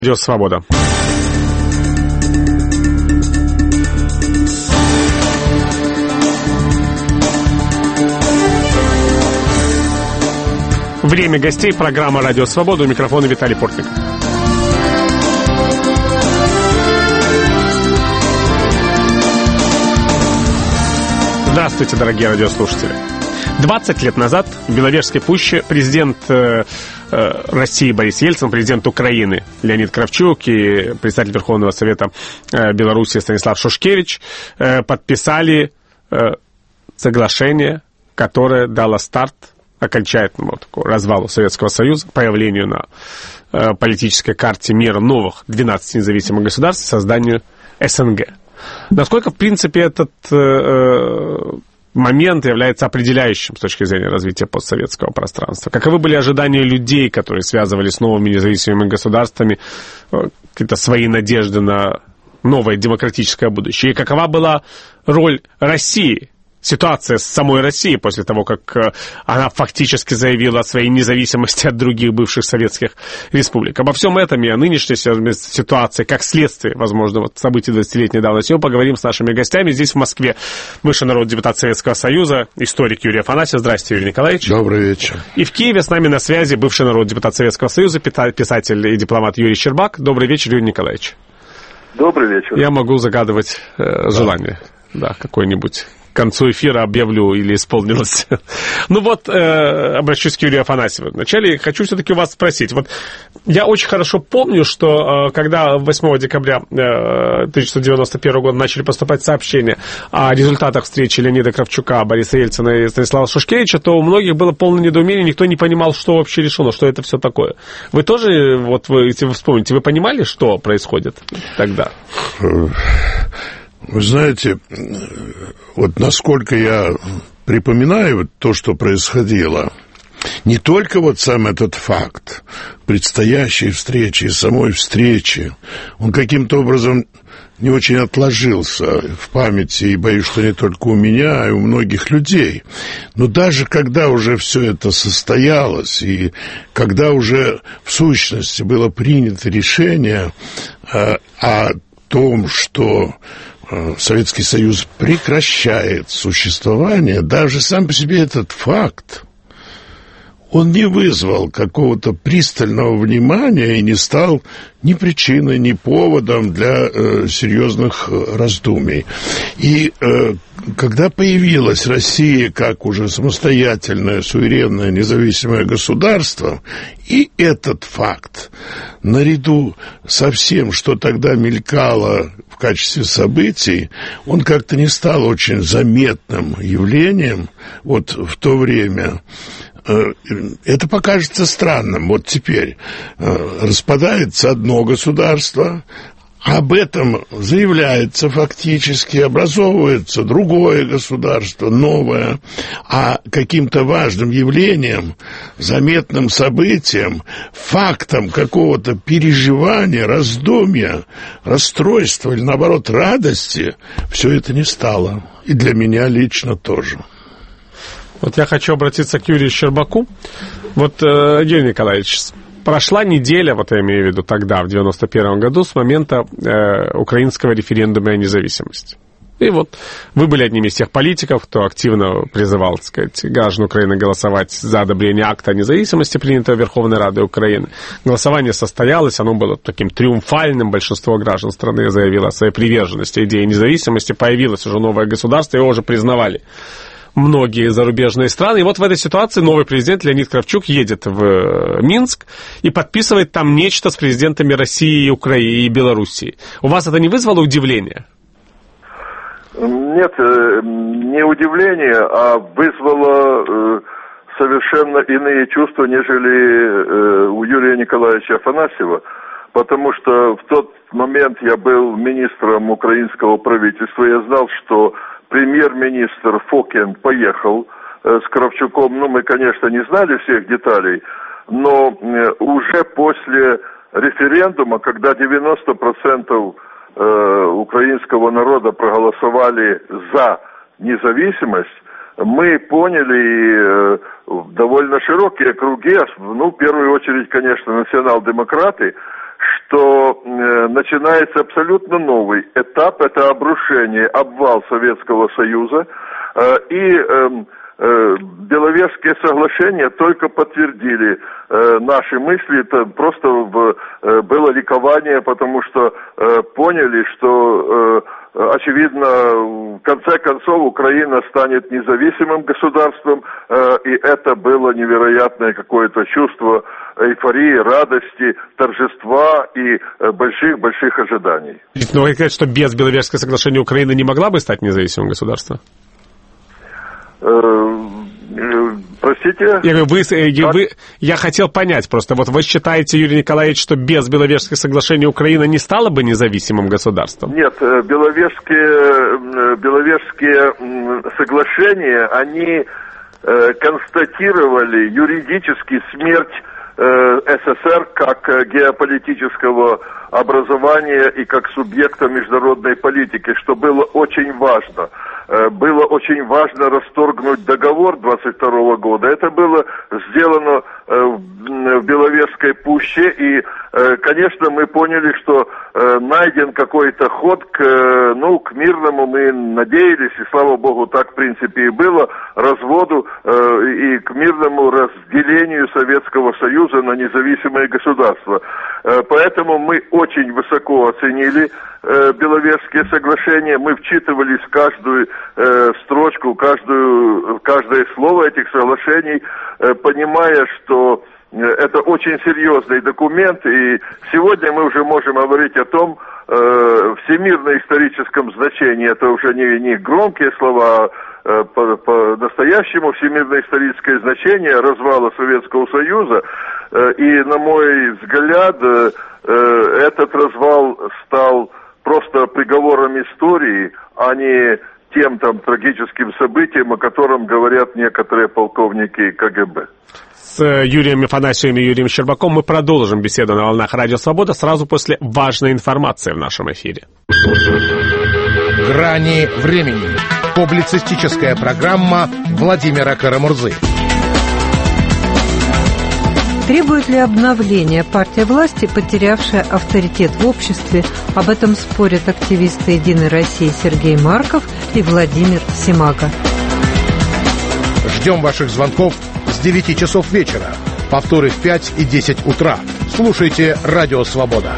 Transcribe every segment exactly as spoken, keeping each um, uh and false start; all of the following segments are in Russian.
Радио Свобода. Время гостей. Программа «Радио Свобода». У микрофона Виталий Портник. Здравствуйте, дорогие радиослушатели. двадцать лет назад в Беловежской пуще президент э, э, России Борис Ельцин, президент Украины Леонид Кравчук и председатель Верховного Совета э, Беларуси Станислав Шушкевич э, подписали э, соглашение, которое дало старт окончательному такому развалу Советского Союза, появлению на э, политической карте мира новых двенадцати независимых государств, созданию СНГ. Насколько, в принципе, этот э, момент является определяющим с точки зрения развития постсоветского пространства? Каковы были ожидания людей, которые связывали с новыми независимыми государствами э, какие-то свои надежды на новое демократическое будущее? И какова была роль России? Ситуация с самой Россией после того, как она фактически заявила о своей независимости от других бывших советских республик. Обо всем этом и о нынешней ситуации, как следствие, возможно, вот событий двадцатилетней давности, мы поговорим с нашими гостями. Здесь, в Москве, бывший народный депутат Советского Союза, историк Юрий Афанасьев. Здравствуйте, Юрий Николаевич. Добрый вечер. И в Киеве с нами на связи бывший народный депутат Советского Союза, писатель и дипломат Юрий Щербак. Добрый вечер, Юрий Николаевич. Добрый вечер. Я могу загадывать э, желание, да, да какое-нибудь. К концу эфира объявлю или исполнилось. Ну вот, э, обращусь к Юрию Афанасьеву. Вначале хочу все-таки у вас спросить. Вот я очень хорошо помню, что э, когда восьмого декабря э, тысяча девятьсот девяносто первого года начали поступать сообщения о результатах встречи Леонида Кравчука, Бориса Ельцина и Станислава Шушкевича, то у многих было полное недоумение, никто не понимал, что вообще решено, что это все такое. Вы тоже, вот вы, если вы вспомните, вы понимали, что происходит тогда? Вы знаете, вот насколько я припоминаю то, что происходило, не только вот сам этот факт предстоящей встречи и самой встречи, он каким-то образом не очень отложился в памяти, и боюсь, что не только у меня, а и у многих людей. Но даже когда уже все это состоялось, и когда уже в сущности было принято решение э, о том, что Советский Союз прекращает существование, даже сам по себе этот факт, он не вызвал какого-то пристального внимания и не стал ни причиной, ни поводом для э, серьезных раздумий. И э, когда появилась Россия как уже самостоятельное, суверенное, независимое государство, и этот факт, наряду со всем, что тогда мелькало в качестве событий, он как-то не стал очень заметным явлением вот в то время. Это покажется странным. Вот теперь распадается одно государство, об этом заявляется фактически, образовывается другое государство, новое, а каким-то важным явлением, заметным событием, фактом какого-то переживания, раздумья, расстройства или, наоборот, радости, все это не стало. И для меня лично тоже. Вот я хочу обратиться к Юрию Щербаку. Вот, э, Юрий Николаевич, прошла неделя, вот я имею в виду тогда, в девяносто первом году, с момента э, украинского референдума о независимости. И вот вы были одним из тех политиков, кто активно призывал, так сказать, граждан Украины голосовать за одобрение акта о независимости, принятого Верховной Радой Украины. Голосование состоялось, оно было таким триумфальным, большинство граждан страны заявило о своей приверженности идее независимости, появилось уже новое государство, его уже признавали многие зарубежные страны. И вот в этой ситуации новый президент Леонид Кравчук едет в Минск и подписывает там нечто с президентами России, Украины и Белоруссии. У вас это не вызвало удивления? Нет, не удивление, а вызвало совершенно иные чувства, нежели у Юрия Николаевича Афанасьева. Потому что в тот момент я был министром украинского правительства, я знал, что премьер-министр Фокин поехал э, с Кравчуком. Ну, мы, конечно, не знали всех деталей, но э, уже после референдума, когда девяносто процентов э, украинского народа проголосовали за независимость, мы поняли, э, довольно широкие круги, ну, в первую очередь, конечно, национал-демократы, что э, начинается абсолютно новый этап, это обрушение, обвал Советского Союза, э, и э, э, Беловежские соглашения только подтвердили э, наши мысли, это просто в, э, было ликование, потому что э, поняли, что э, очевидно, в конце концов Украина станет независимым государством, и это было невероятное какое-то чувство эйфории, радости, торжества и больших-больших ожиданий. Но вы говорите, что без Беловежского соглашения Украина не могла бы стать независимым государством? Простите? Я, говорю, вы, вы, я хотел понять просто, вот вы считаете, Юрий Николаевич, что без Беловежского соглашения Украина не стала бы независимым государством? Нет, Беловежские, Беловежские соглашения, они констатировали юридически смерть СССР как геополитического образования и как субъекта международной политики, что было очень важно. Было очень важно расторгнуть договор двадцать второго года. Это было сделано в Беловежской пуще, и, конечно, мы поняли, что найден какой-то ход к, ну, к мирному, мы надеялись, и слава богу, так в принципе и было, разводу и к мирному разделению Советского Союза на независимые государства. Поэтому мы очень высоко оценили Беловежские соглашения, мы вчитывались в каждую э, строчку, каждую, каждое слово этих соглашений, э, понимая, что э, это очень серьезный документ, и сегодня мы уже можем говорить о том, э, всемирно-историческом значении, это уже не, не громкие слова, а по, по настоящему всемирно-историческое значение развала Советского Союза, э, и, на мой взгляд, э, э, этот развал стал просто приговором истории, а не тем там трагическим событием, о котором говорят некоторые полковники КГБ. С Юрием Афанасьевым и Юрием Щербаком мы продолжим беседу на волнах Радио Свобода сразу после важной информации в нашем эфире. Грани времени. Публицистическая программа Владимира Карамурзы. Требует ли обновления партия власти, потерявшая авторитет в обществе? Об этом спорят активисты «Единой России» Сергей Марков и Владимир Симака. Ждем ваших звонков с девяти часов вечера. Повторы в пять и десять утра. Слушайте «Радио Свобода».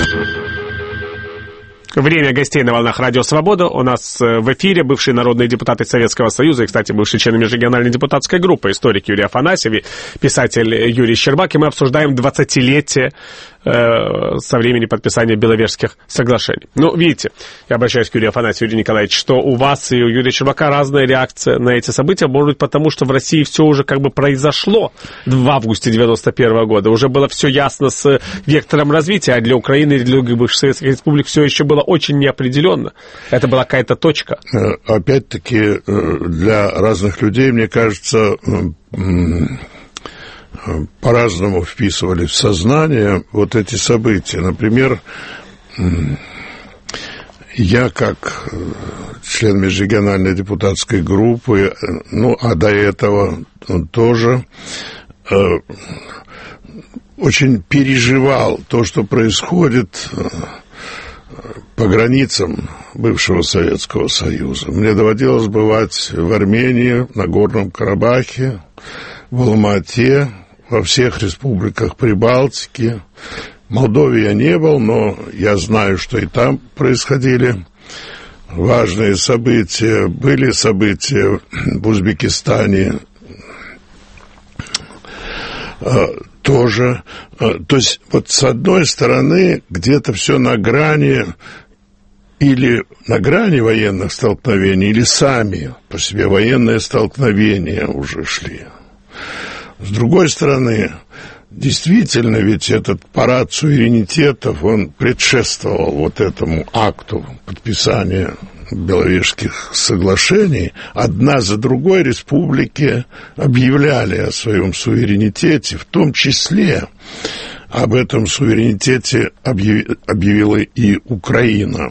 Время гостей на волнах Радио Свобода. У нас в эфире бывшие народные депутаты Советского Союза и, кстати, бывший член межрегиональной депутатской группы, историк Юрий Афанасьев и писатель Юрий Щербак. И мы обсуждаем двадцатилетие э, со времени подписания Беловежских соглашений. Ну, видите, я обращаюсь к Юрию Афанасьеву, Юрий Николаевич, что у вас и у Юрия Щербака разная реакция на эти события. Может быть, потому что в России все уже как бы произошло в августе девяносто первого года. Уже было все ясно с вектором развития, а для Украины и для других бывших советских республик все еще было очень неопределенно. Это была какая-то точка. Опять-таки, для разных людей, мне кажется, по-разному вписывали в сознание вот эти события. Например, я как член межрегиональной депутатской группы, ну, а до этого тоже, очень переживал то, что происходит по границам бывшего Советского Союза. Мне доводилось бывать в Армении, на Горном Карабахе, в Алма-Ате, во всех республиках Прибалтики. В Молдове я не был, но я знаю, что и там происходили важные события. Были события в Узбекистане тоже. То есть, вот с одной стороны, где-то все на грани, или на грани военных столкновений, или сами по себе военные столкновения уже шли. С другой стороны, действительно, ведь этот парад суверенитетов, он предшествовал вот этому акту подписания Беловежских соглашений. Одна за другой республики объявляли о своем суверенитете, в том числе об этом суверенитете объявила и Украина.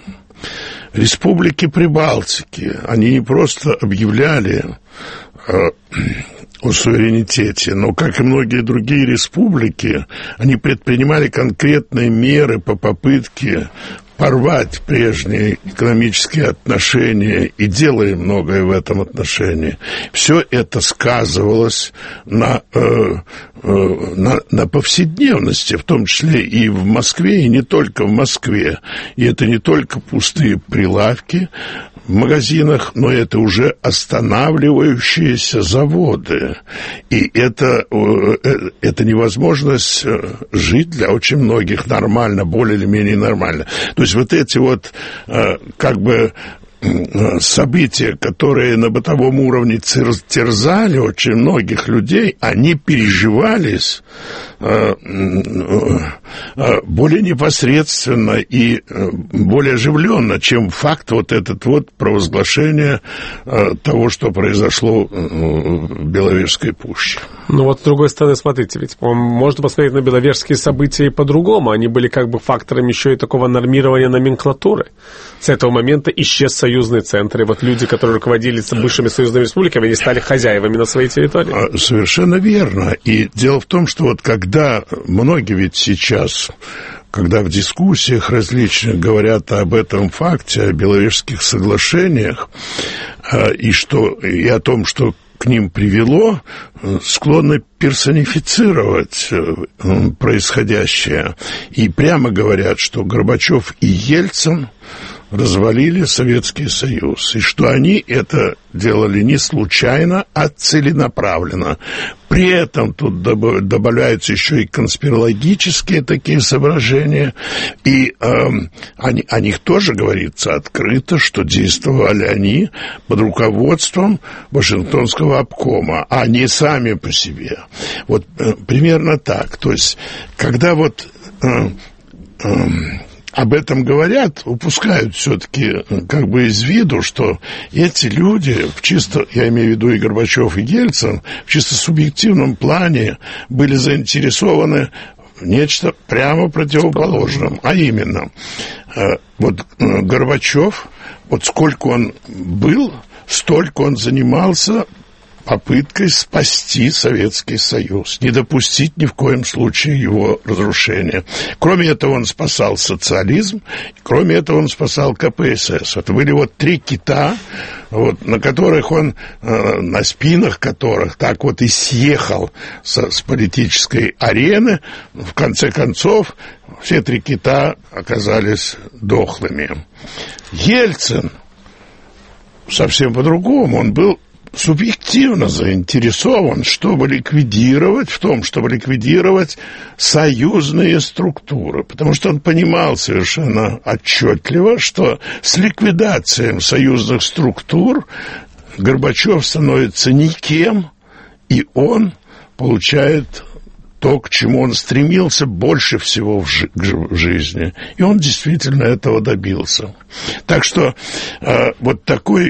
Республики Прибалтики, они не просто объявляли о суверенитете, но, как и многие другие республики, они предпринимали конкретные меры по попытке порвать прежние экономические отношения и делали многое в этом отношении. Все это сказывалось на, э, э, на, на повседневности, в том числе и в Москве, и не только в Москве. И это не только пустые прилавки в магазинах, но это уже останавливающиеся заводы. И это, это невозможность жить для очень многих нормально, более или менее нормально. То есть вот эти вот как бы события, которые на бытовом уровне терзали очень многих людей, они переживались более непосредственно и более оживленно, чем факт вот этот вот провозглашения того, что произошло в Беловежской пуще. Ну вот, с другой стороны, смотрите, ведь можно посмотреть на беловежские события и по-другому. Они были как бы фактором еще и такого нормирования номенклатуры. С этого момента исчез союзный центр, и вот люди, которые руководили бывшими союзными республиками, они стали хозяевами на своей территории. Совершенно верно. И дело в том, что вот когда многие ведь сейчас, когда в дискуссиях различных говорят об этом факте, о Беловежских соглашениях, и, что, и о том, что к ним привело, склонны персонифицировать происходящее. И прямо говорят, что Горбачев и Ельцин развалили Советский Союз, и что они это делали не случайно, а целенаправленно. При этом тут добавляются еще и конспирологические такие соображения, и э, о, о них тоже говорится открыто, что действовали они под руководством Вашингтонского обкома, а не сами по себе. Вот э, примерно так. То есть, когда вот э, э, об этом говорят, упускают все-таки как бы из виду, что эти люди, в чисто, я имею в виду и Горбачев, и Ельцин, в чисто субъективном плане были заинтересованы в нечто прямо противоположном. А именно, вот Горбачев, вот сколько он был, столько он занимался попыткой спасти Советский Союз, не допустить ни в коем случае его разрушения. Кроме этого, он спасал социализм, кроме этого, он спасал ка пэ эс эс. Это были вот три кита, вот, на которых он, э, на спинах которых так вот и съехал со, с политической арены. В конце концов, все три кита оказались дохлыми. Ельцин совсем по-другому. Он был субъективно заинтересован, чтобы ликвидировать, в том, чтобы ликвидировать союзные структуры, потому что он понимал совершенно отчетливо, что с ликвидацией союзных структур Горбачев становится никем, и он получает то, к чему он стремился больше всего в, жи- в жизни. И он действительно этого добился. Так что э, вот такой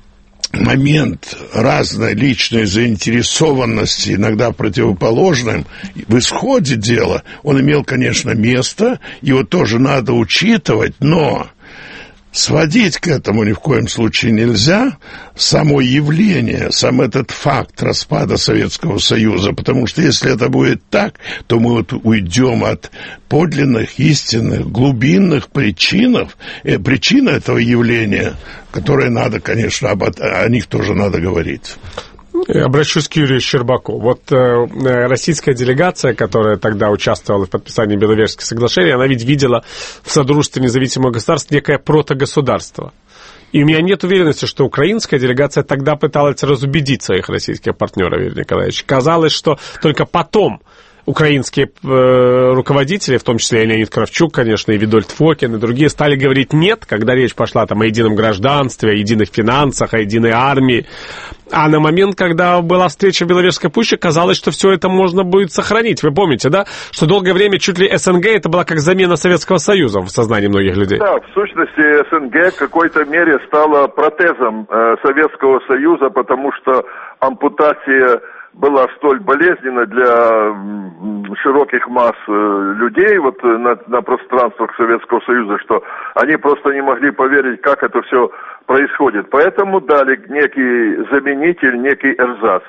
момент разной личной заинтересованности, иногда противоположным, в исходе дела, он имел, конечно, место, его тоже надо учитывать, но сводить к этому ни в коем случае нельзя само явление, сам этот факт распада Советского Союза, потому что если это будет так, то мы вот уйдем от подлинных, истинных, глубинных причин, э, причин этого явления, которые надо, конечно, об, о них тоже надо говорить. Обращусь к Юрию Щербаку. Вот э, российская делегация, которая тогда участвовала в подписании Беловежских соглашений, она ведь видела в Содружестве независимых государств некое протогосударство. И у меня нет уверенности, что украинская делегация тогда пыталась разубедить своих российских партнеров, Юрий Николаевич. Казалось, что только потом украинские э, руководители, в том числе и Леонид Кравчук, конечно, и Витольд Фокин, и другие, стали говорить «нет», когда речь пошла там о едином гражданстве, о единых финансах, о единой армии. А на момент, когда была встреча в Беловежской пуще, казалось, что все это можно будет сохранить. Вы помните, да, что долгое время чуть ли эс эн гэ это была как замена Советского Союза в сознании многих людей? Да, в сущности, эс эн гэ в какой-то мере стала протезом э, Советского Союза, потому что ампутация была столь болезненна для широких масс людей вот на, на пространствах Советского Союза, что они просто не могли поверить, как это все происходит. Поэтому дали некий заменитель, некий эрзац.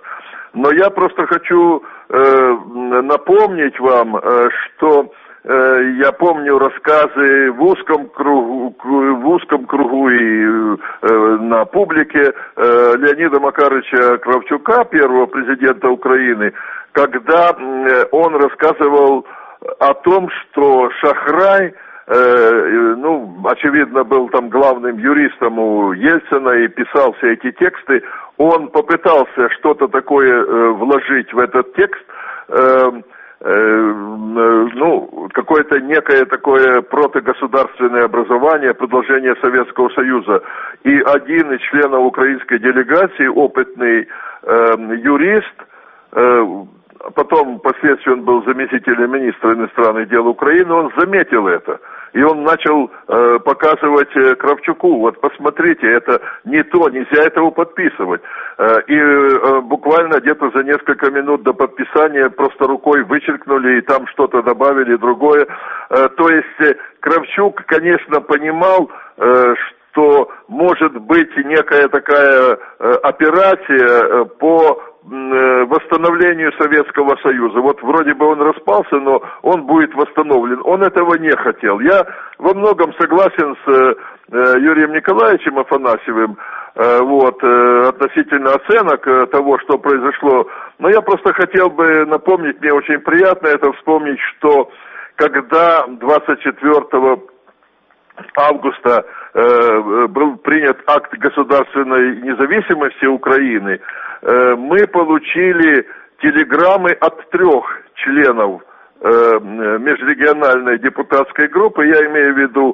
Но я просто хочу э, напомнить вам, э, что э, я помню рассказы в узком кругу, в узком кругу и э, на публике э, Леонида Макаровича Кравчука, первого президента Украины, когда э, он рассказывал о том, что Шахрай, э, ну, очевидно, был там главным юристом у Ельцина и писал все эти тексты. Он попытался что-то такое э, вложить в этот текст, э, э, ну, какое-то некое такое протогосударственное образование, продолжение Советского Союза. И один из членов украинской делегации, опытный э, юрист, э, потом впоследствии он был заместителем министра иностранных дел Украины, он заметил это. И он начал э, показывать э, Кравчуку, вот посмотрите, это не то, нельзя этого подписывать. Э, и э, буквально где-то за несколько минут до подписания просто рукой вычеркнули и там что-то добавили другое. Э, то есть э, Кравчук, конечно, понимал, э, что может быть некая такая э, операция э, по восстановлению Советского Союза. Вот вроде бы он распался, но он будет восстановлен. Он этого не хотел. Я во многом согласен с э, Юрием Николаевичем Афанасьевым э, вот, э, относительно оценок э, того, что произошло. Но я просто хотел бы напомнить, мне очень приятно это вспомнить, что когда двадцать четвёртого августа э, был принят акт государственной независимости Украины, э, мы получили телеграммы от трех членов э, межрегиональной депутатской группы. Я имею в виду,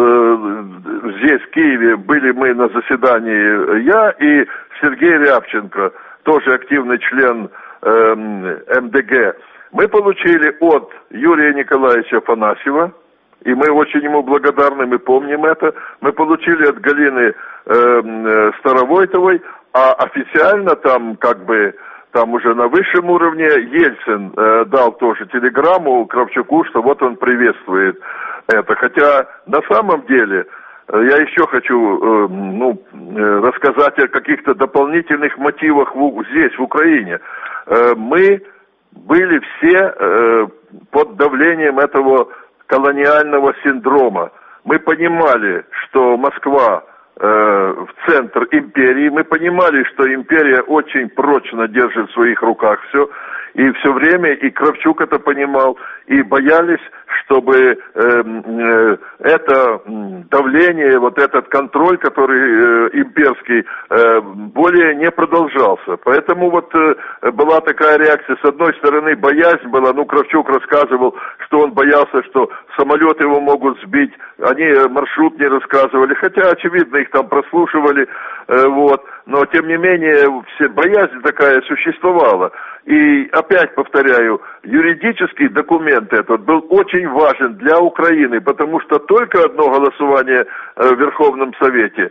э, здесь в Киеве были мы на заседании я и Сергей Рябченко, тоже активный член э, эм дэ гэ. Мы получили от Юрия Николаевича Афанасьева, и мы очень ему благодарны, мы помним это. Мы получили от Галины э, Старовойтовой, а официально там как бы там уже на высшем уровне Ельцин э, дал тоже телеграмму Кравчуку, что вот он приветствует это. Хотя на самом деле э, я еще хочу э, ну, э, рассказать о каких-то дополнительных мотивах в, здесь, в Украине. Э, мы были все э, под давлением этого колониального синдрома. Мы понимали, что Москва э, в центр империи, мы понимали, что империя очень прочно держит в своих руках все, и все время, и Кравчук это понимал, и боялись, чтобы э, э, это давление, вот этот контроль, который э, имперский, э, более не продолжался. Поэтому вот э, была такая реакция. С одной стороны, боязнь была, ну, Кравчук рассказывал, что он боялся, что самолет его могут сбить, они маршрут не рассказывали, хотя, очевидно, их там прослушивали, э, вот, но, тем не менее, все, боязнь такая существовала. И опять повторяю, юридический документ этот был очень важен для Украины, потому что только одно голосование в Верховном Совете,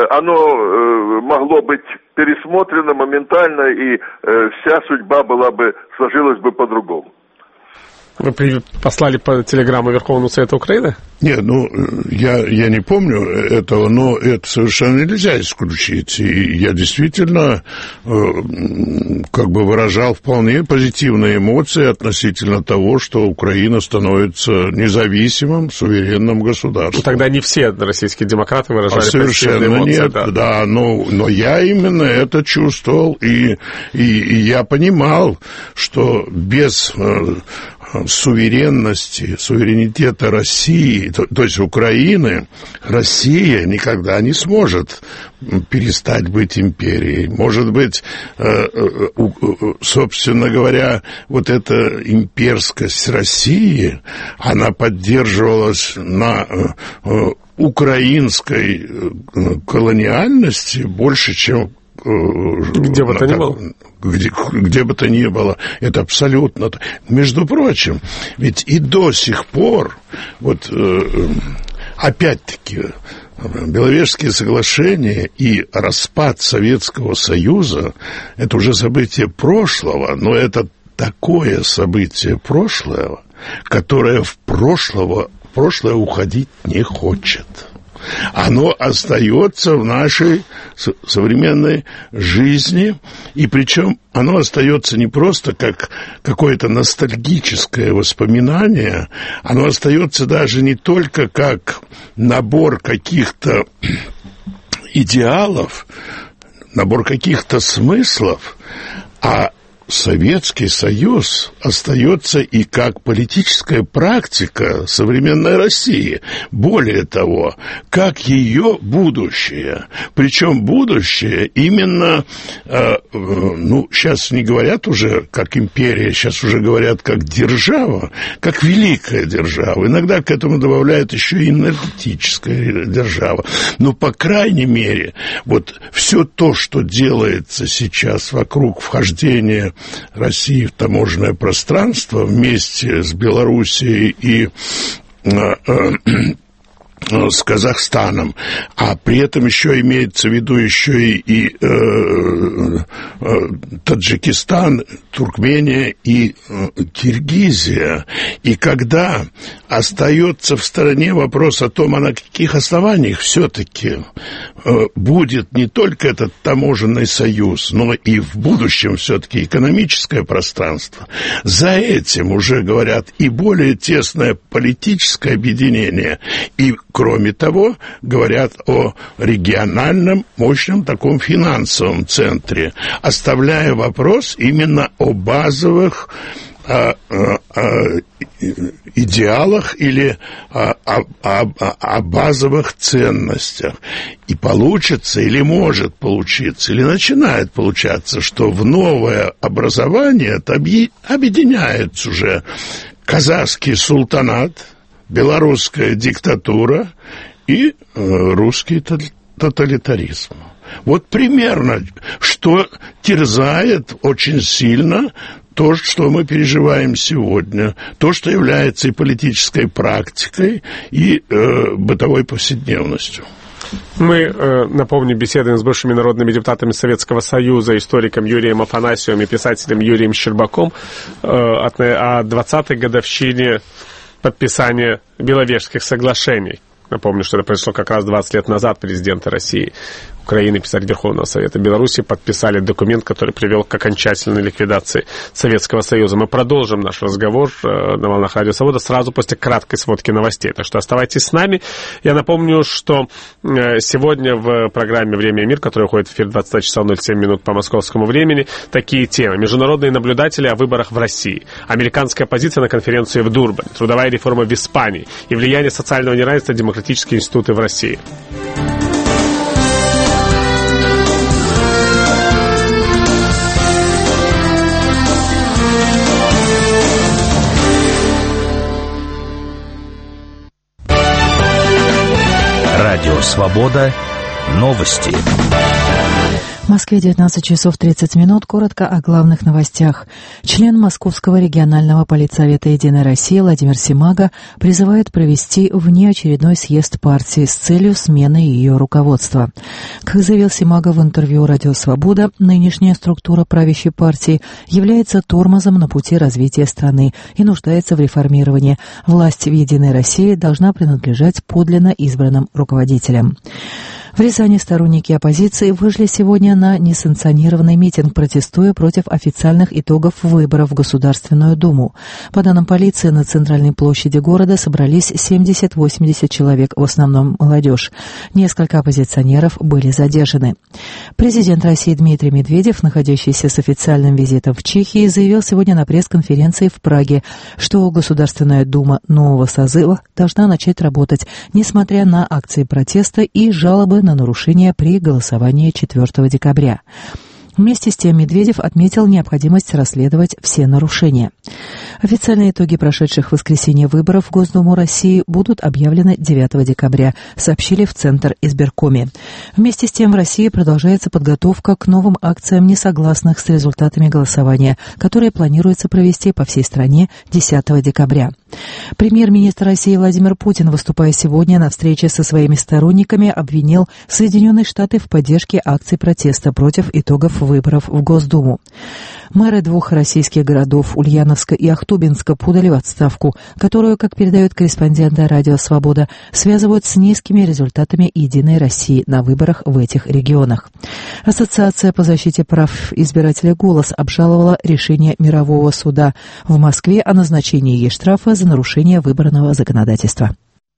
оно могло быть пересмотрено моментально, и вся судьба была бы, сложилась бы по-другому. Вы послали по телеграмму Верховного Совета Украины? Нет, ну, я, я не помню этого, но это совершенно нельзя исключить. И я действительно э, как бы выражал вполне позитивные эмоции относительно того, что Украина становится независимым, суверенным государством. Тогда не все российские демократы выражали а совершенно позитивные эмоции. Нет, да, да но, но я именно это чувствовал, и, и, и я понимал, что без э, суверенности, суверенитета России, то, то есть Украины, Россия никогда не сможет перестать быть империей. Может быть, э, э, собственно говоря, вот эта имперскость России, она поддерживалась на э, украинской колониальности больше, чем где бы то ни было. Где, где бы то ни было, это абсолютно. Между прочим, ведь и до сих пор, вот э, опять-таки, Беловежские соглашения и распад Советского Союза — это уже событие прошлого, но это такое событие прошлого, которое в прошлого, прошлое уходить не хочет. Оно остается в нашей современной жизни, и причем оно остается не просто как какое-то ностальгическое воспоминание, оно остается даже не только как набор каких-то идеалов, набор каких-то смыслов, а Советский Союз остается и как политическая практика современной России. Более того, как ее будущее. Причем будущее именно, э, ну, сейчас не говорят уже как империя, сейчас уже говорят как держава, как великая держава. Иногда к этому добавляют еще и энергетическая держава. Но, по крайней мере, вот все то, что делается сейчас вокруг вхождения России в таможенное пространство вместе с Белоруссией и э, э, с Казахстаном, а при этом еще имеется в виду еще и, и э, э, Таджикистан, Туркмения и э, Киргизия. И когда остается в стороне вопрос о том, а на каких основаниях все-таки э, будет не только этот таможенный союз, но и в будущем все-таки экономическое пространство, за этим уже говорят и более тесное политическое объединение, и кроме того, говорят о региональном мощном таком финансовом центре, оставляя вопрос именно о базовых а, а, а, идеалах или а, а, а, о базовых ценностях. И получится, или может получиться, или начинает получаться, что в новое образование объединяется уже казахский султанат, белорусская диктатура и э, русский тоталитаризм. Вот примерно, что терзает очень сильно то, что мы переживаем сегодня, то, что является и политической практикой, и э, бытовой повседневностью. Мы, э, напомню, беседуем с бывшими народными депутатами Советского Союза, историком Юрием Афанасьевым и писателем Юрием Щербаком э, о двадцатой годовщине подписания Беловежских соглашений. Напомню, что это произошло как раз двадцать лет назад. Президенты России, Украины, писатель Верховного Совета Беларуси подписали документ, который привел к окончательной ликвидации Советского Союза. Мы продолжим наш разговор на волнах Радио Свобода сразу после краткой сводки новостей. Так что оставайтесь с нами. Я напомню, что сегодня в программе «Время и мир», которая уходит в эфир двадцать два часа ноль семь минут по московскому времени, такие темы. Международные наблюдатели о выборах в России, американская оппозиция на конференции в Дурбане, трудовая реформа в Испании и влияние социального неравенства демократические институты в России. Радио «Свобода». Новости. В Москве девятнадцать часов тридцать минут. Коротко о главных новостях. Член Московского регионального политсовета «Единой России» Владимир Симага призывает провести внеочередной съезд партии с целью смены ее руководства. Как заявил Симага в интервью «Радио Свобода», нынешняя структура правящей партии является тормозом на пути развития страны и нуждается в реформировании. Власть в «Единой России» должна принадлежать подлинно избранным руководителям. В Рязани сторонники оппозиции вышли сегодня на несанкционированный митинг, протестуя против официальных итогов выборов в Государственную Думу. По данным полиции, на центральной площади города собрались семьдесят-восемьдесят человек, в основном молодежь. Несколько оппозиционеров были задержаны. Президент России Дмитрий Медведев, находящийся с официальным визитом в Чехии, заявил сегодня на пресс-конференции в Праге, что Государственная Дума нового созыва должна начать работать, несмотря на акции протеста и жалобы на нарушения при голосовании четвёртого декабря. Вместе с тем Медведев отметил необходимость расследовать все нарушения. Официальные итоги прошедших в воскресенье выборов в Госдуму России будут объявлены девятого декабря, сообщили в Центр избиркоме. Вместе с тем в России продолжается подготовка к новым акциям несогласных с результатами голосования, которые планируется провести по всей стране десятого декабря. Премьер-министр России Владимир Путин, выступая сегодня на встрече со своими сторонниками, обвинил Соединенные Штаты в поддержке акций протеста против итогов выборов выборов в Госдуму. Мэры двух российских городов Ульяновска и Ахтубинска подали в отставку, которую, как передают корреспонденты «Радио Свобода», связывают с низкими результатами «Единой России» на выборах в этих регионах. Ассоциация по защите прав избирателя «Голос» обжаловала решение мирового суда в Москве о назначении ей штрафа за нарушение выборного законодательства.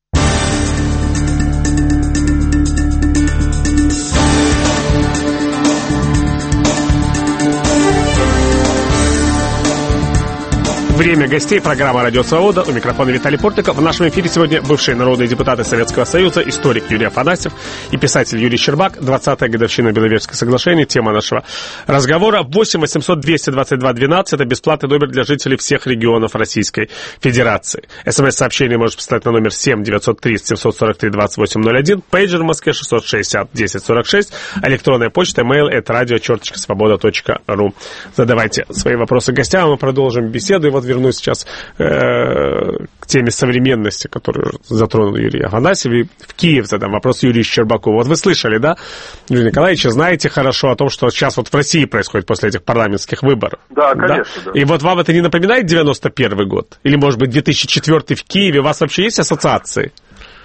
Время гостей. Программа «Радио Свобода». У микрофона Виталий Портников. В нашем эфире сегодня бывшие народные депутаты Советского Союза, историк Юрий Афанасьев и писатель Юрий Щербак. двадцатая годовщина Беловежского соглашения. Тема нашего разговора. восемь восемьсот двести двадцать два двенадцать. Это бесплатный номер для жителей всех регионов Российской Федерации. СМС-сообщение можешь послать на номер семь девятьсот три семьсот сорок три двадцать восемь ноль один. Пейджер в Москве шестьсот шестьдесят десять сорок шесть. Электронная почта mail at radio черточка свобода точка ру. Задавайте свои вопросы гостям. Мы продолжим беседу. И вот вернусь сейчас э, к теме современности, которую затронул Юрий Афанасьев. И в Киев задам вопрос Юрию Щербаку. Вот вы слышали, да, Юрий Николаевич, знаете хорошо о том, что сейчас вот в России происходит после этих парламентских выборов? Да, конечно. Да? Да. И вот вам это не напоминает девяносто первый год? Или, может быть, две тысячи четвёртый в Киеве? У вас вообще есть ассоциации?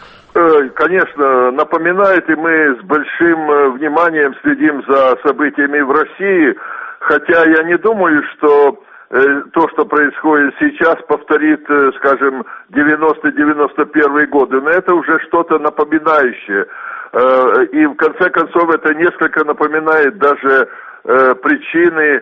Конечно, напоминает, и мы с большим вниманием следим за событиями в России, хотя я не думаю, что то, что происходит сейчас, повторит, скажем, девяносто-девяносто первые годы. Но это уже что-то напоминающее. И в конце концов это несколько напоминает даже причины,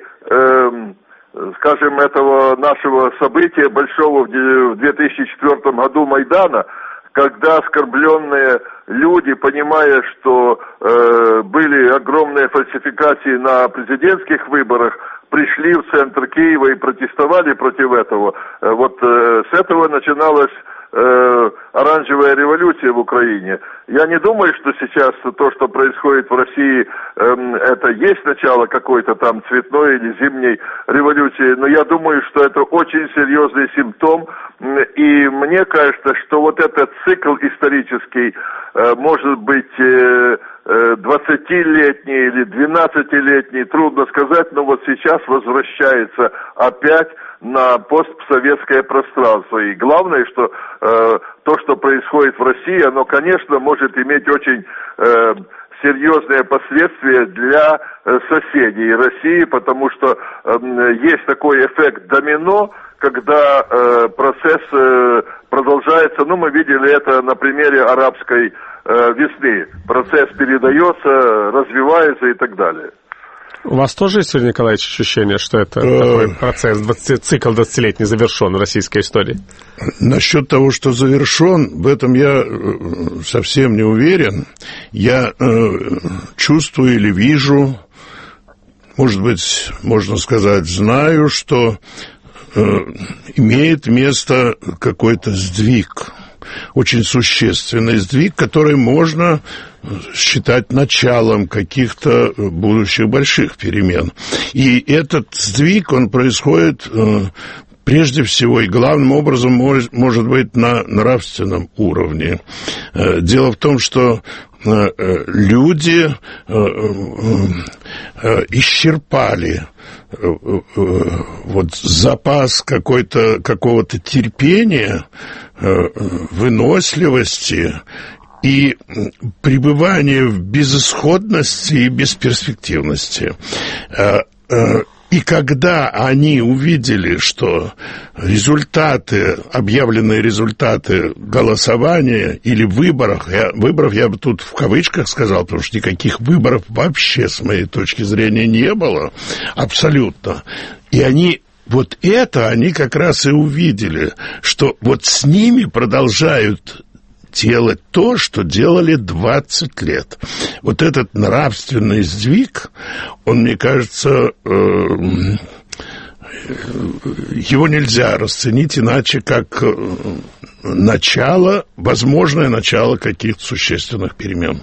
скажем, этого нашего события большого в две тысячи четвёртом году Майдана, когда оскорбленные люди, понимая, что были огромные фальсификации на президентских выборах, пришли в центр Киева и протестовали против этого. Вот э, с этого начиналась э, оранжевая революция в Украине. Я не думаю, что сейчас то, что происходит в России, э, это есть начало какой-то там цветной или зимней революции, но я думаю, что это очень серьезный симптом, и мне кажется, что вот этот цикл исторический, э, может быть, э, двадцатилетний или двенадцатилетний, трудно сказать, но вот сейчас возвращается опять на постсоветское пространство. И главное, что э, то, что происходит в России, оно, конечно, может иметь очень э, серьезные последствия для э, соседей России, потому что э, есть такой эффект домино, когда э, процесс э, продолжается. Ну, мы видели это на примере арабской э, весны. Процесс передается, развивается и так далее. У вас тоже есть, Юрий Николаевич, ощущение, что это такой процесс, двадцати, цикл двадцатилетний завершен в российской истории? Насчет того, что завершен, в этом я совсем не уверен. Я э, чувствую или вижу, может быть, можно сказать, знаю, что э, имеет место какой-то сдвиг, очень существенный сдвиг, который можно считать началом каких-то будущих больших перемен. И этот сдвиг, он происходит прежде всего и главным образом может быть на нравственном уровне. Дело в том, что люди исчерпали вот запас какой-то, какого-то терпения, выносливости и пребывания в безысходности и бесперспективности. И когда они увидели, что результаты, объявленные результаты голосования или выборов, я, выборов я бы тут в кавычках сказал, потому что никаких выборов вообще, с моей точки зрения, не было, абсолютно. И они, вот это они как раз и увидели, что вот с ними продолжают делать то, что делали двадцать лет. Вот этот нравственный сдвиг, он, мне кажется, его нельзя расценить иначе, как начало, возможное начало каких-то существенных перемен.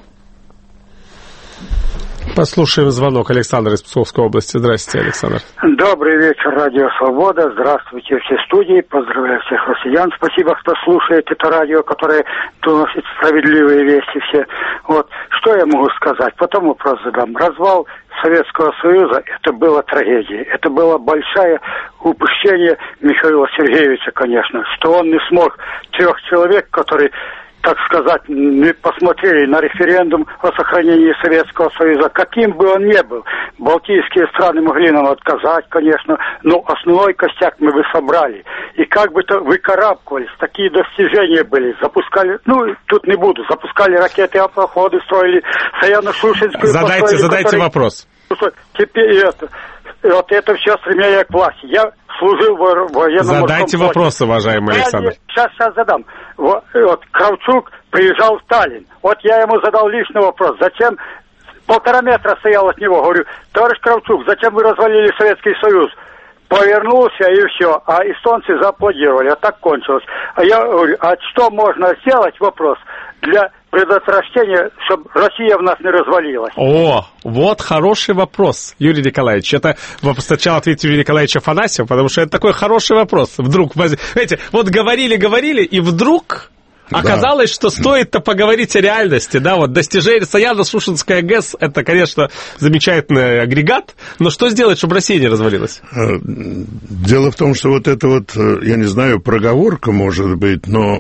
Послушаем звонок. Александр из Псковской области. Здравствуйте, Александр. Добрый вечер, Радио Свобода. Здравствуйте все студии. Поздравляю всех россиян. Спасибо, кто слушает это радио, которое доносит справедливые вести все. Вот. что я могу сказать? Потом вопрос задам. Развал Советского Союза – это была трагедия. Это было большое упущение Михаила Сергеевича, конечно, что он не смог трех человек, которые, так сказать, не посмотрели на референдум о сохранении Советского Союза, каким бы он ни был. Балтийские страны могли нам отказать, конечно, но основной костяк мы бы собрали. И как бы то выкарабкивались, такие достижения были. Запускали, ну, тут не буду, запускали ракеты, апоходы, строили Саяно-Шушенскую... Задайте, построили, задайте который... вопрос. Теперь это, вот это все стремление к власти. Я служил в военном... Задайте вопрос, уважаемый Александр. Сейчас, сейчас задам. Вот, вот Кравчук приезжал в Таллин. Вот я ему задал личный вопрос. Зачем... Полтора метра стоял от него. Говорю, товарищ Кравчук, зачем вы развалили Советский Союз? Повернулся и все. А эстонцы зааплодировали. А так кончилось. А я говорю, а что можно сделать? Вопрос. Для предотвращения, чтобы Россия в нас не развалилась. О, вот хороший вопрос, Юрий Николаевич. Это вы сначала ответите Юрию Николаевичу Афанасьеву, потому что это такой хороший вопрос. Вдруг, знаете, вот говорили-говорили, и вдруг... Оказалось, да. что стоит-то поговорить о реальности, да, вот достижение Саяно-Шушенская ГЭС, это, конечно, замечательный агрегат, но что сделать, чтобы Россия не развалилась? Дело в том, что вот это вот, я не знаю, проговорка, может быть, но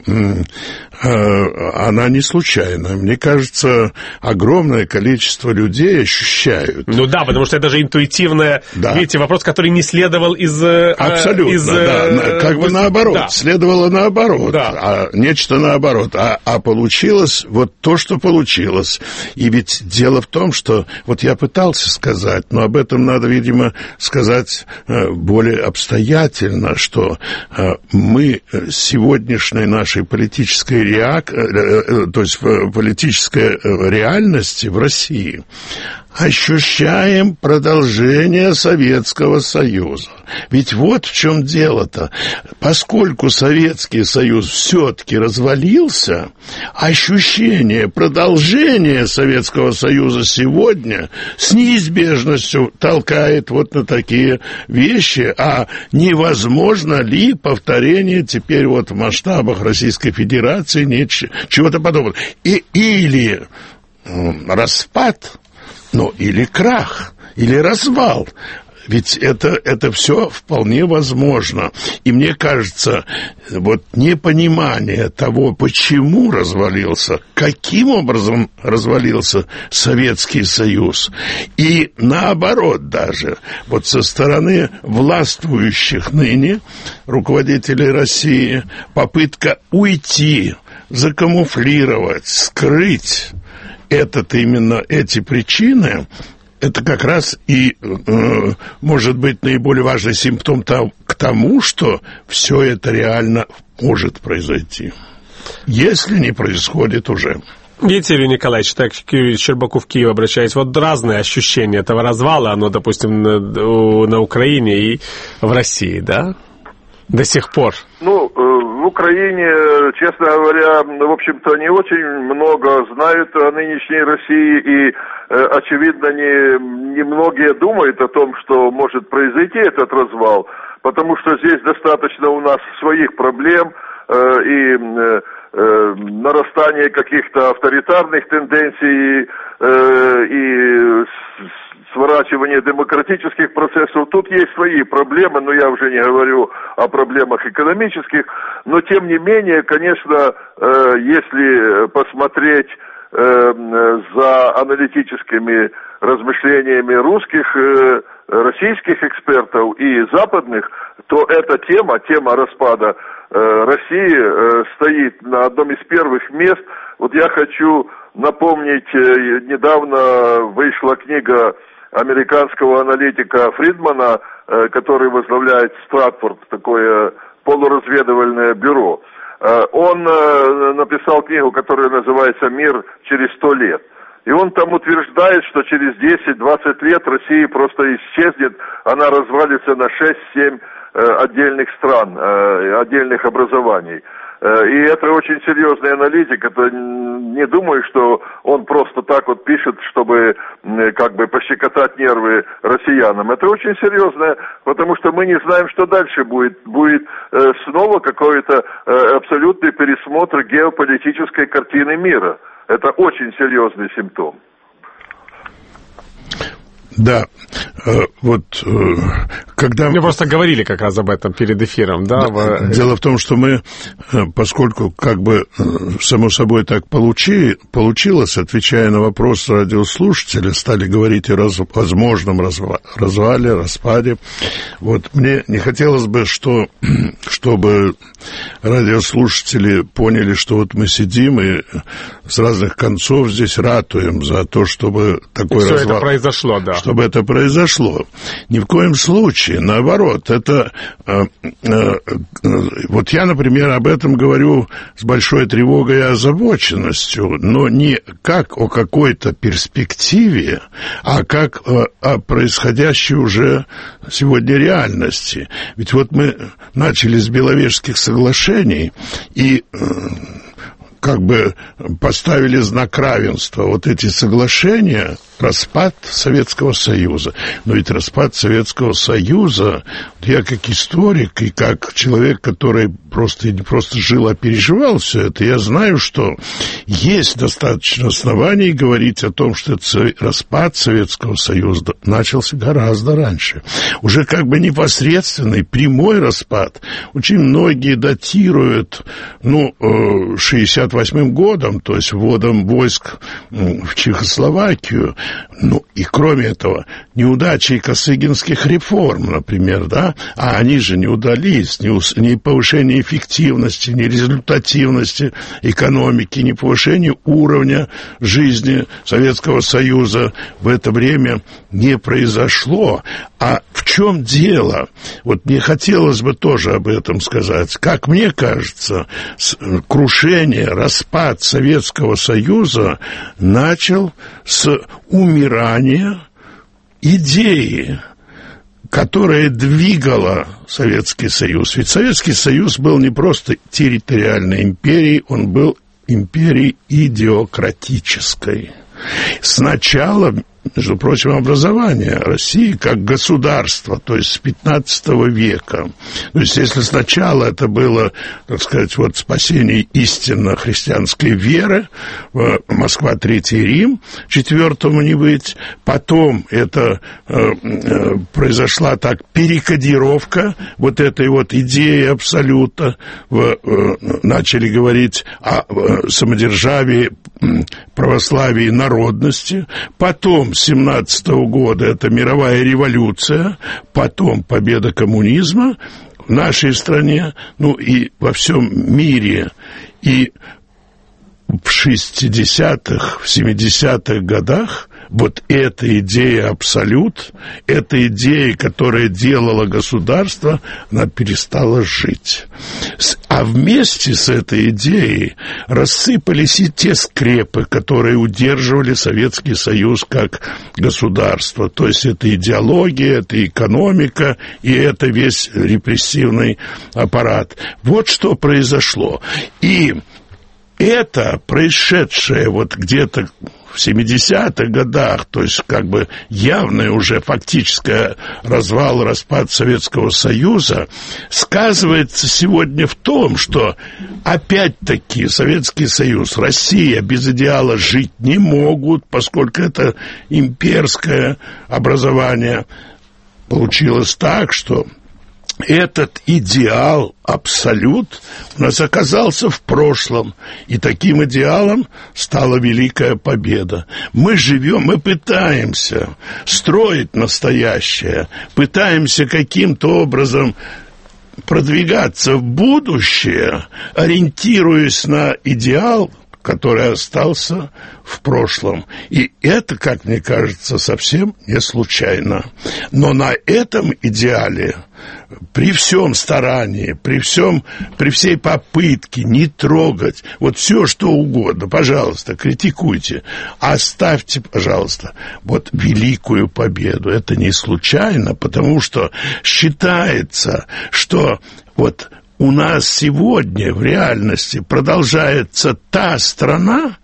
она не случайна. Мне кажется, огромное количество людей ощущают. Ну да, потому что это же интуитивное, да. видите, вопрос, который не следовал из... Абсолютно, из, да, как бы наоборот, да. следовало наоборот, да. а нечто наоборот. Наоборот, а, а получилось вот то, что получилось. И ведь дело в том, что вот я пытался сказать, но об этом надо, видимо, сказать э, более обстоятельно, что э, мы сегодняшней нашей политической реак... э, э, то есть э, политической реальности в России ощущаем продолжение Советского Союза. Ведь вот в чем дело-то. Поскольку Советский Союз все-таки развалился, ощущение продолжения Советского Союза сегодня с неизбежностью толкает вот на такие вещи. А невозможно ли повторение теперь вот в масштабах Российской Федерации чего-то подобного? И, или распад, ну, или крах, или развал. Ведь это, это все вполне возможно. И мне кажется, вот непонимание того, почему развалился, каким образом развалился Советский Союз, и наоборот даже, вот со стороны властвующих ныне руководителей России, попытка уйти, закамуфлировать, скрыть этот, именно эти причины, это как раз и э, может быть наиболее важный симптом того, к тому, что все это реально может произойти, если не происходит уже. Видите, Юрий Николаевич, так к Юрию Щербаку в Киев обращаюсь, вот разные ощущения этого развала, оно, допустим, на, на Украине и в России, да? До сих пор. Ну, в Украине, честно говоря, в общем-то, не очень много знают о нынешней России, и, очевидно, не, не многие думают о том, что может произойти этот развал, потому что здесь достаточно у нас своих проблем и нарастание каких-то авторитарных тенденций и сворачивание демократических процессов. Тут есть свои проблемы, но я уже не говорю о проблемах экономических. Но, тем не менее, конечно, если посмотреть за аналитическими размышлениями русских, российских экспертов и западных, то эта тема, тема распада России стоит на одном из первых мест. Вот я хочу напомнить, недавно вышла книга американского аналитика Фридмана, который возглавляет Стратфорд, такое полуразведывательное бюро. Он написал книгу, которая называется «Мир через сто лет». И он там утверждает, что через десять-двадцать лет Россия просто исчезнет, она развалится на шесть-семь отдельных стран, отдельных образований. И это очень серьезный аналитик, это не думаю, что он просто так вот пишет, чтобы как бы пощекотать нервы россиянам. Это очень серьезно, потому что мы не знаем, что дальше будет. Будет снова какой-то абсолютный пересмотр геополитической картины мира. Это очень серьезный симптом. Да, вот когда... Мы просто говорили как раз об этом перед эфиром, да? да дело в том, что мы, поскольку как бы само собой так получи, получилось, отвечая на вопрос радиослушателя, стали говорить о раз, возможном развале, распаде. Вот мне не хотелось бы, что, чтобы радиослушатели поняли, что вот мы сидим и с разных концов здесь ратуем за то, чтобы такой развал... это произошло, да. Чтобы это произошло. Ни в коем случае, наоборот, это... Э, э, вот я, например, об этом говорю с большой тревогой и озабоченностью, но не как о какой-то перспективе, а как э, о происходящей уже сегодня реальности. Ведь вот мы начали с Беловежских соглашений и... Э, как бы поставили знак равенства. Вот эти соглашения, распад Советского Союза. Но ведь распад Советского Союза, я как историк и как человек, который просто, не просто жил, а переживал все это, я знаю, что есть достаточно оснований говорить о том, что этот распад Советского Союза начался гораздо раньше. Уже как бы непосредственный, прямой распад. Очень многие датируют, ну, шестьдесят восьмым годом, то есть вводом войск в Чехословакию. Ну, и кроме этого, неудачей косыгинских реформ, например, да, а они же не удались, ни, ни повышение эффективности, ни результативности экономики, ни повышение уровня жизни Советского Союза в это время не произошло. А в чем дело? Вот мне хотелось бы тоже об этом сказать. Как мне кажется, крушение, распад Советского Союза начал с умирания идеи, которая двигала Советский Союз. Ведь Советский Союз был не просто территориальной империей, он был империей идеократической. Сначала, между прочим, образование России как государства, то есть с пятнадцатого века. То есть, если сначала это было, так сказать, вот спасение истинно христианской веры, Москва, Третий Рим, четвертому не быть, потом это э, э, произошла так перекодировка вот этой вот идеи абсолюта, в, э, начали говорить о э, самодержавии, православии, народности, потом семнадцатого года это мировая революция, потом победа коммунизма в нашей стране, ну и во всем мире, и в шестидесятых, в семидесятых годах вот эта идея абсолют, эта идея, которая делала государство, она перестала жить. А вместе с этой идеей рассыпались и те скрепы, которые удерживали Советский Союз как государство. То есть это идеология, это экономика, и это весь репрессивный аппарат. Вот что произошло. И это происшедшее вот где-то в семидесятых годах, то есть как бы явный уже фактический развал, распад Советского Союза, сказывается сегодня в том, что опять-таки Советский Союз, Россия без идеала жить не могут, поскольку это имперское образование. Получилось так, что этот идеал, абсолют, у нас оказался в прошлом, и таким идеалом стала Великая Победа. Мы живем, мы пытаемся строить настоящее, пытаемся каким-то образом продвигаться в будущее, ориентируясь на идеал, который остался в прошлом. И это, как мне кажется, совсем не случайно. Но на этом идеале, при всем старании, при всем, при всей попытке не трогать, вот все, что угодно, пожалуйста, критикуйте, оставьте, пожалуйста, вот Великую Победу. Это не случайно, потому что считается, что вот у нас сегодня в реальности продолжается та страна,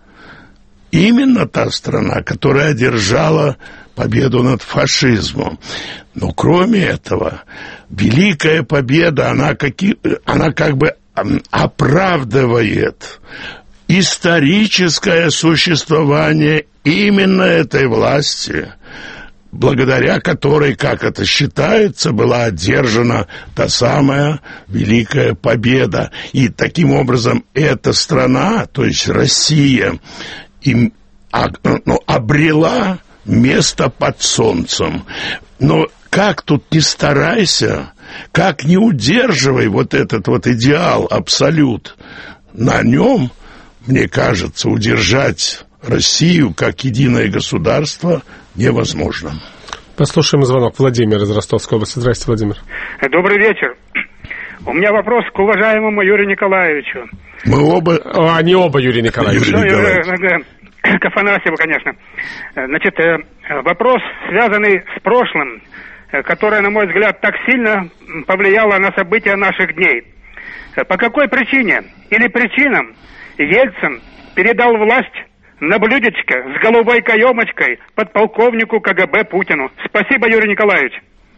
именно та страна, которая одержала победу над фашизмом. Но кроме этого, Великая Победа, она, каки, она как бы оправдывает историческое существование именно этой власти, благодаря которой, как это считается, была одержана та самая Великая Победа. И таким образом эта страна, то есть Россия, им, а, ну, обрела место под солнцем. Но как тут не старайся, как не удерживай вот этот вот идеал, абсолют, на нем, мне кажется, удержать Россию как единое государство невозможно. Послушаем звонок. Владимир из Ростовской области. Здравствуйте, Владимир. Добрый вечер. У меня вопрос к уважаемому Юрию Николаевичу. Мы оба... О, они оба Юрий Николаевич. Юрий Николаевич. К Афанасьеву, конечно. Значит, вопрос, связанный с прошлым, которое, на мой взгляд, так сильно повлияло на события наших дней. По какой причине или причинам Ельцин передал власть на блюдечко с голубой каемочкой подполковнику КГБ Путину? Спасибо, Юрий Николаевич.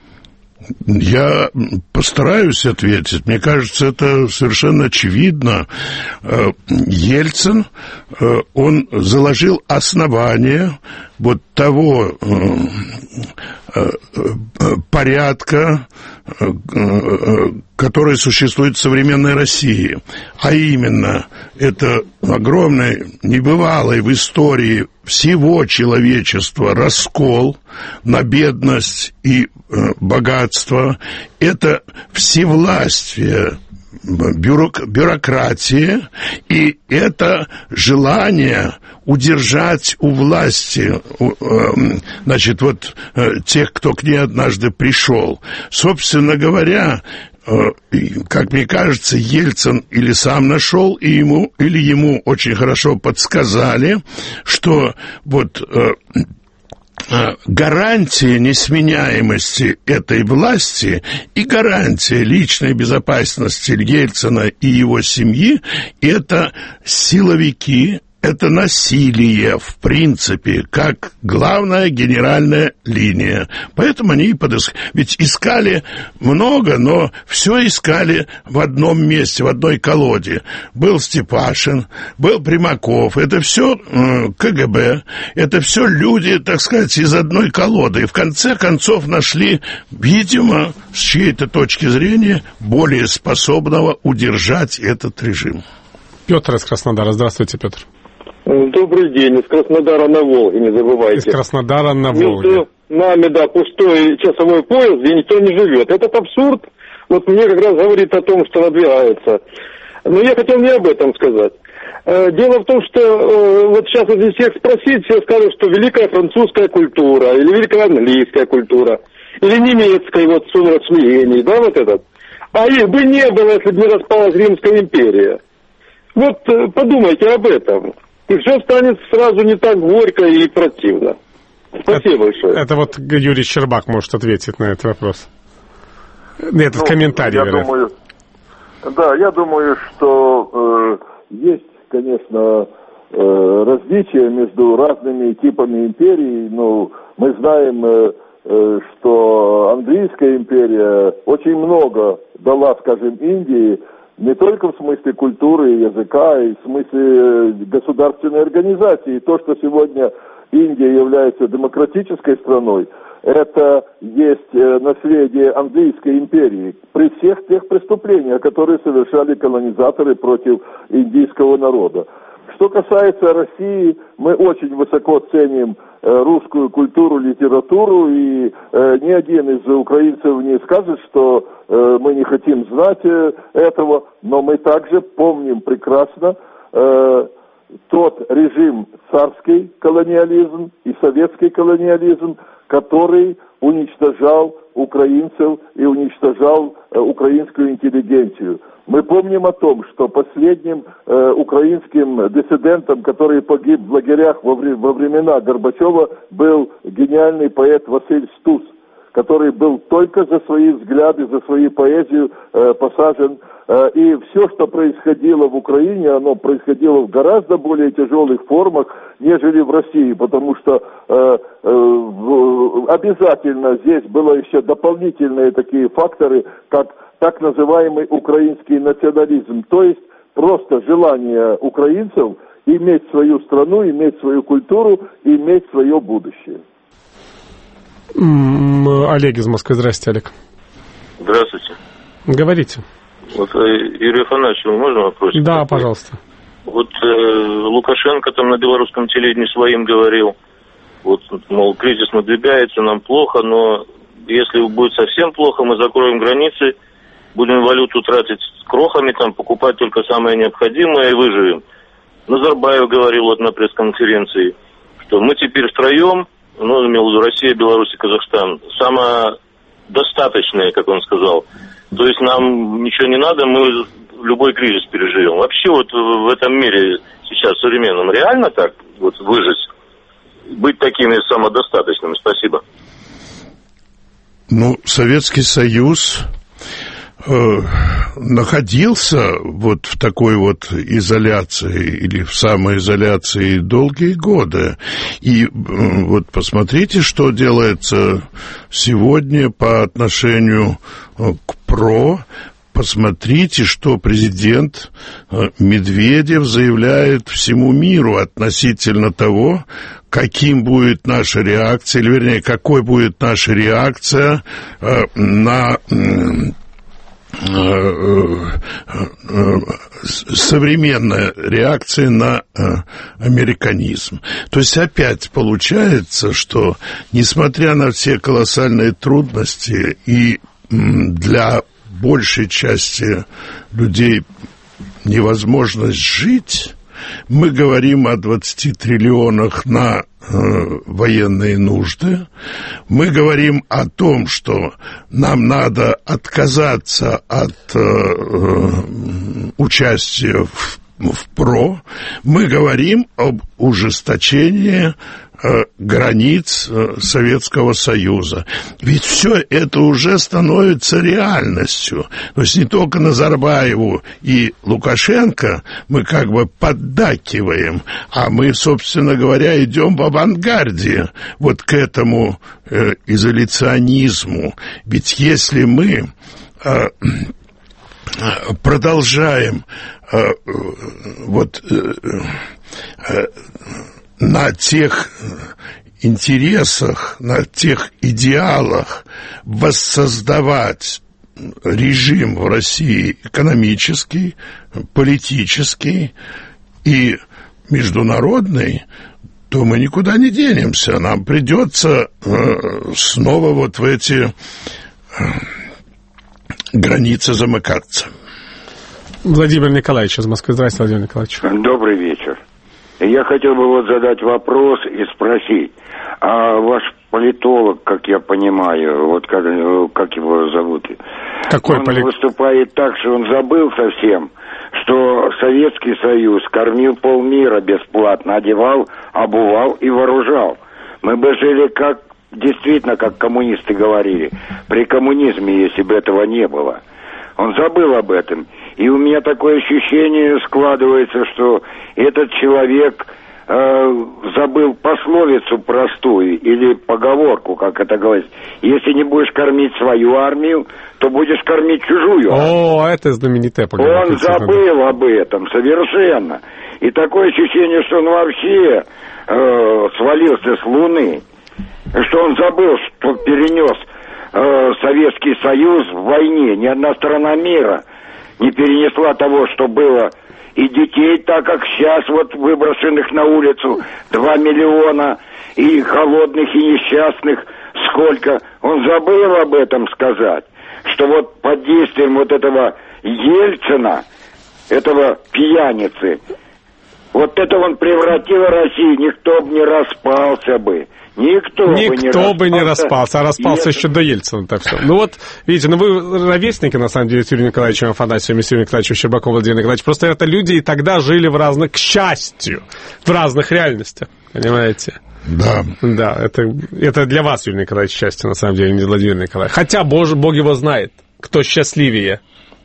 Я постараюсь ответить. Мне кажется, это совершенно очевидно. Ельцин, он заложил основание вот того порядка, который существует в современной России. А именно, это огромный, небывалый в истории всего человечества раскол на бедность и богатство. Это всевластие бюрок, бюрократии, и это желание удержать у власти, значит, вот тех, кто к ней однажды пришел. Собственно говоря, как мне кажется, Ельцин или сам нашел, и ему, или ему очень хорошо подсказали, что вот гарантия несменяемости этой власти и гарантия личной безопасности Ельцина и его семьи – это силовики, это насилие, в принципе, как главная генеральная линия. Поэтому они и подыскали. Ведь искали много, но все искали в одном месте, в одной колоде. Был Степашин, был Примаков. Это все э, КГБ, это все люди, так сказать, из одной колоды. И в конце концов нашли, видимо, с чьей-то точки зрения, более способного удержать этот режим. Петр из Краснодара. Здравствуйте, Петр. Добрый день, из Краснодара на Волге, не забывайте. Из Краснодара на Волге. Между нами, да, пустой часовой пояс, где никто не живет. Этот абсурд, вот мне как раз говорит о том, что надвигается. Но я хотел не об этом сказать. Дело в том, что вот сейчас, если всех спросить, все скажут, что великая французская культура, или великая английская культура, или немецкая, вот сумрачные, да, вот этот. А их бы не было, если бы не распалась Римская империя. Вот подумайте об этом. И все станет сразу не так горько и противно. Спасибо это, большое. Это вот Юрий Щербак может ответить на этот вопрос. Этот ну, комментарий. Я думаю, да, я думаю, что э, есть, конечно, э, различия между разными типами империй. Ну, мы знаем, э, э, что английская империя очень много дала, скажем, Индии, не только в смысле культуры, языка, и в смысле государственной организации. То, что сегодня Индия является демократической страной, это есть наследие английской империи при всех тех преступлениях, которые совершали колонизаторы против индийского народа. Что касается России, мы очень высоко ценим русскую культуру, литературу, и э, ни один из украинцев не скажет, что э, мы не хотим знать э, этого, но мы также помним прекрасно э, тот режим, царский колониализм и советский колониализм, который уничтожал украинцев и уничтожал э, украинскую интеллигенцию. Мы помним о том, что последним э, украинским диссидентом, который погиб в лагерях во, вре- во времена Горбачева, был гениальный поэт Василь Стус, который был только за свои взгляды, за свою поэзию э, посажен. Э, и все, что происходило в Украине, оно происходило в гораздо более тяжелых формах, нежели в России, потому что э, э, в, обязательно здесь было еще дополнительные такие факторы, как так называемый украинский национализм, то есть просто желание украинцев иметь свою страну, иметь свою культуру, иметь свое будущее. Олег из Москвы. Здрасте, Олег. Здравствуйте. Говорите. Вот, Юрию Афанасьеву можно вопрос? Да, такой? Пожалуйста. Вот э, Лукашенко там на белорусском телевидении своим говорил, вот, мол, кризис надвигается, нам плохо, но если будет совсем плохо, мы закроем границы, будем валюту тратить крохами, там, покупать только самое необходимое и выживем. Назарбаев говорил вот на пресс-конференции, что мы теперь втроем, ну, он имел в виду Россия, Беларусь и Казахстан, самодостаточные, как он сказал. То есть нам ничего не надо, мы любой кризис переживем. Вообще вот в этом мире сейчас современном реально так вот выжить, быть такими самодостаточными? Спасибо. Ну, Советский Союз э, находился вот в такой вот изоляции или в самоизоляции долгие годы. И э, вот посмотрите, что делается сегодня по отношению э, к ПРО. Посмотрите, что президент Медведев заявляет всему миру относительно того, каким будет наша реакция, или, вернее, какой будет наша реакция на современная реакция на американизм. То есть опять получается, что, несмотря на все колоссальные трудности и для большей части людей невозможность жить, мы говорим о двадцати триллионах на э, военные нужды, мы говорим о том, что нам надо отказаться от э, участия в, в ПРО, мы говорим об ужесточении границ Советского Союза. Ведь все это уже становится реальностью. То есть не только Назарбаеву и Лукашенко мы как бы поддакиваем, а мы, собственно говоря, идем в авангарде вот к этому э, изоляционизму. Ведь если мы э, продолжаем э, вот э, э, на тех интересах, на тех идеалах воссоздавать режим в России экономический, политический и международный, то мы никуда не денемся. Нам придется э, снова вот в эти э, границы замыкаться. Владимир Николаевич из Москвы. Здравствуйте, Владимир Николаевич. Добрый вечер. Я хотел бы вот задать вопрос и спросить, а ваш политолог, как я понимаю, вот как, как его зовут? Какой он политолог? Выступает так, что он забыл совсем, что Советский Союз кормил полмира бесплатно, одевал, обувал и вооружал. Мы бы жили как, действительно, как коммунисты говорили, при коммунизме, если бы этого не было. Он забыл об этом. И у меня такое ощущение складывается, что этот человек э, забыл пословицу простую или поговорку, как это говорится. Если не будешь кормить свою армию, то будешь кормить чужую армию. О, это знаменитая поговорка. Он забыл об этом совершенно. И такое ощущение, что он вообще э, свалился с Луны. Что он забыл, что перенес э, Советский Союз в войне. Ни одна страна мира не перенесла того, что было, и детей, так как сейчас вот выброшенных на улицу два миллиона, и холодных, и несчастных сколько. Он забыл об этом сказать, что вот под действием вот этого Ельцина, этого пьяницы, вот это он превратил Россию, никто бы не распался бы. Никто, Никто бы не распался, бы не распался, а распался и еще до Ельцина. Так что. Ну вот, видите, ну вы ровесники, на самом деле, с Юрием Николаевичем Афанасьевым и с Юрием Николаевичем Щербаковым, Владимир Николаевич. Просто это люди и тогда жили в разных, к счастью, в разных реальностях, понимаете? Да. Да, это, это для вас, Юрий Николаевич, счастье, на самом деле, не для Владимира Николаевича. Хотя, Боже, Бог его знает, кто счастливее.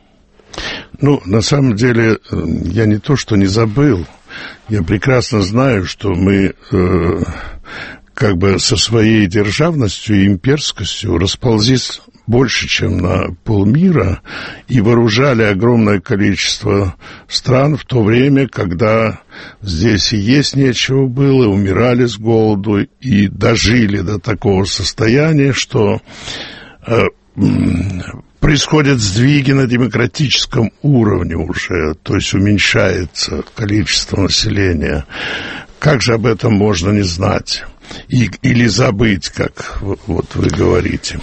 Ну, на самом деле, я не то, что не забыл. Я прекрасно знаю, что мы... Э, как бы со своей державностью и имперскостью расползлись больше, чем на полмира, и вооружали огромное количество стран в то время, когда здесь и есть нечего было, умирали с голоду и дожили до такого состояния, что э, происходят сдвиги на демократическом уровне уже, то есть уменьшается количество населения. Как же об этом можно не знать? И, или забыть, как вот вы говорите?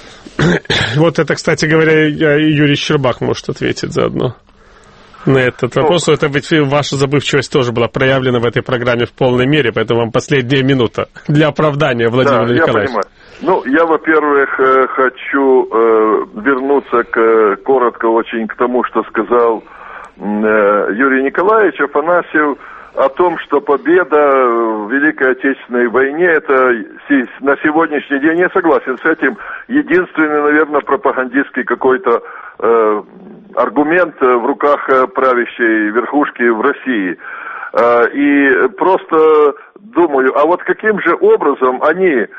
Вот это, кстати говоря, Юрий Щербак может ответить заодно на этот вопрос. Это ведь ваша забывчивость тоже была проявлена в этой программе в полной мере, поэтому вам последняя минута для оправдания Владимира да, Николаевича. Я понимаю. Ну, я, во-первых, хочу э, вернуться к, коротко очень к тому, что сказал э, Юрий Николаевич Афанасьев о том, что победа в Великой Отечественной войне, это на сегодняшний день, я согласен с этим, единственный, наверное, пропагандистский какой-то э, аргумент в руках правящей верхушки в России. Э, и просто думаю, а вот каким же образом они, э,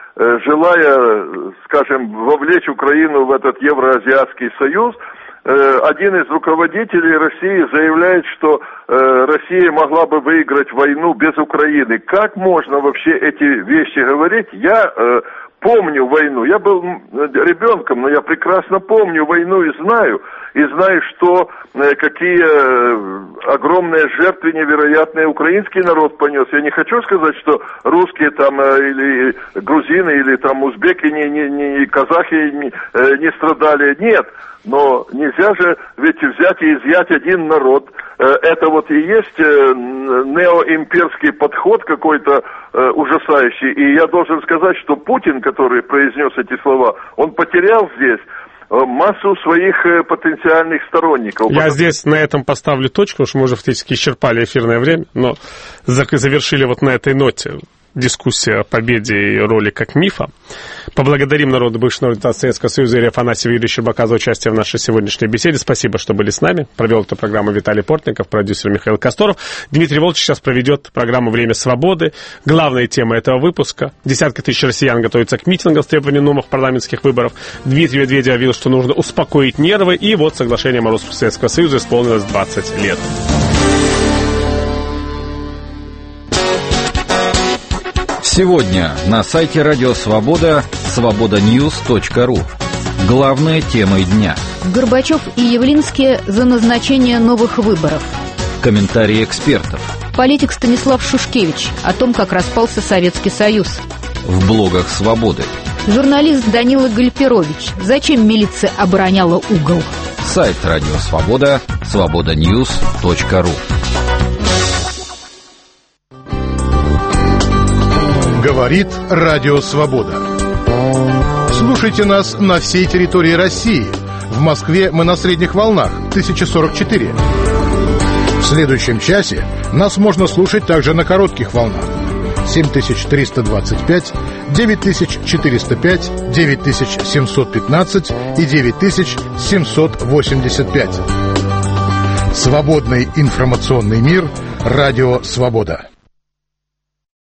желая, скажем, вовлечь Украину в этот Евроазиатский союз, один из руководителей России заявляет, что э, Россия могла бы выиграть войну без Украины. Как можно вообще эти вещи говорить? Я э, помню войну. Я был ребенком, но я прекрасно помню войну и знаю. И знаю, что э, какие э, огромные жертвы невероятные украинский народ понес. Я не хочу сказать, что русские там э, или грузины, или там узбеки, не, не, не казахи не, э, не страдали. Нет. Но нельзя же ведь взять и изъять один народ. Это вот и есть неоимперский подход какой-то ужасающий. И я должен сказать, что Путин, который произнес эти слова, он потерял здесь массу своих потенциальных сторонников. Я здесь на этом поставлю точку, потому что мы уже фактически исчерпали эфирное время, но завершили вот на этой ноте дискуссия о победе и роли как мифа. Поблагодарим народу бывшего организации Советского Союза Юрия Афанасьева и Юрия Щербака за участие в нашей сегодняшней беседе. Спасибо, что были с нами. Провел эту программу Виталий Портников, продюсер Михаил Косторов. Дмитрий Волчек сейчас проведет программу «Время свободы». Главная тема этого выпуска. Десятки тысяч россиян готовятся к митингам с требованием новых парламентских выборов. Дмитрий Медведев объявил, что нужно успокоить нервы. И вот соглашение о распуске Советского Союза исполнилось двадцать лет. Сегодня на сайте Радио Свобода свобода ньюс точка ру. Главные темы дня. Горбачев и Явлинский за назначение новых выборов. Комментарии экспертов. Политик Станислав Шушкевич о том, как распался Советский Союз. В блогах Свободы. Журналист Данила Гальперович. Зачем милиция обороняла угол? Сайт Радио Свобода свобода ньюс точка ру. Говорит Радио Свобода. Слушайте нас на всей территории России. В Москве мы на средних волнах тысяча сорок четыре. В следующем часе нас можно слушать также на коротких волнах семь тысяч триста двадцать пять, девять тысяч четыреста пять, девять тысяч семьсот пятнадцать и девять тысяч семьсот восемьдесят пять. Свободный информационный мир. Радио Свобода.